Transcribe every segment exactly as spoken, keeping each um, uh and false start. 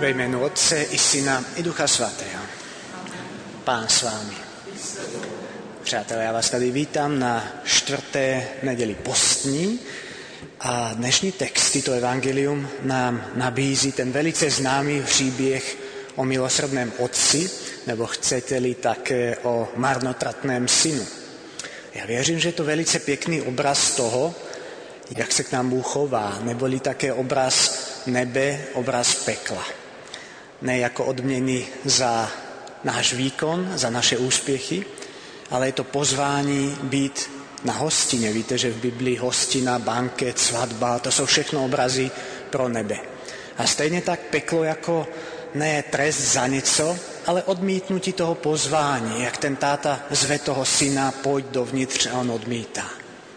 Ve jménu Otce i Syna i Ducha Svatého. Pán s vámi. Přátelé, já vás tady vítám na čtvrté neděli postní a dnešní text, to evangelium, nám nabízí ten velice známý příběh o milosrdném otci, nebo chcete-li také o marnotratném synu. Já věřím, že je to velice pěkný obraz toho, jak se k nám Bůh chová, neboli také obraz nebe, obraz pekla. Ne jako odměny za náš výkon, za naše úspěchy, ale je to pozvání být na hostině. Víte, že v Biblii hostina, banket, svatba, to jsou všechno obrazy pro nebe. A stejně tak peklo jako ne trest za něco, ale odmítnutí toho pozvání, jak ten táta zve toho syna, pojď dovnitř, a on odmítá.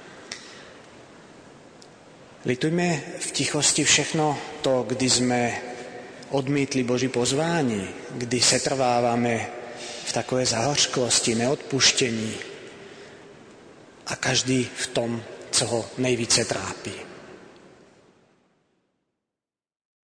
Litujme v tichosti všechno to, kdy jsme odmítli Boží pozvání, kdy setrváváme v takové zahořklosti, neodpuštění a každý v tom, co ho nejvíce trápí.